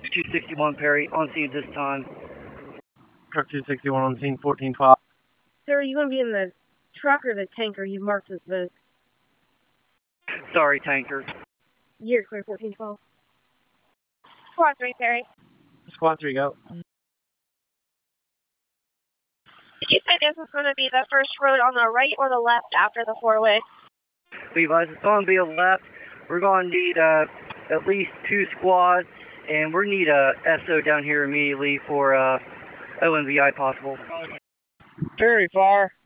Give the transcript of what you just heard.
261 Perry, on scene at this time. Truck 261 on scene, 1412. Sir, are you going to be in the truck or the tanker? You've marked as both. Sorry, tanker. You're clear, 1412. Squad 3, Perry. Squad 3, go. You said this is going to be the first road on the right or the left after the four-way? Levi's, it's going to be a left. We're going to need at least 2 squads, and we need a SO down here immediately for ONVI possible. Very far.